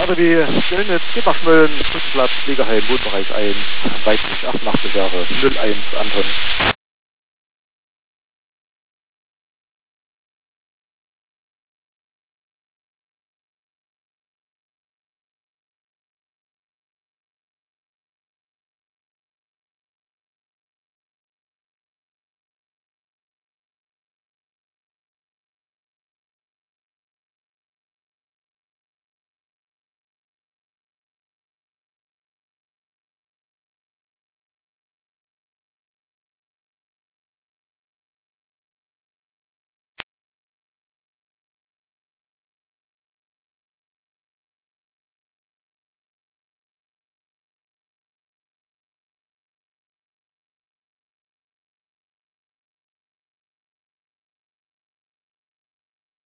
Starter wie Göllnitz, Gebachmühlen, Brückenplatz, Fliegerheim, Wohnbereich 1, Weitweg 88 Jahre, 01 Anton.